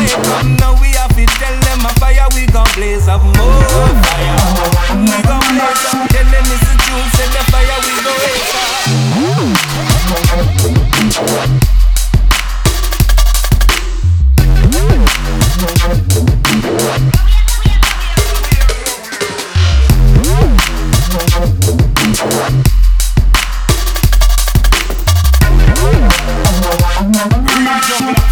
come now, we have to tell them a fire. We gon' blaze up more fire. We gon' blaze up. Tell them it's the truth, set the fire. We gon' raise up. Jungle.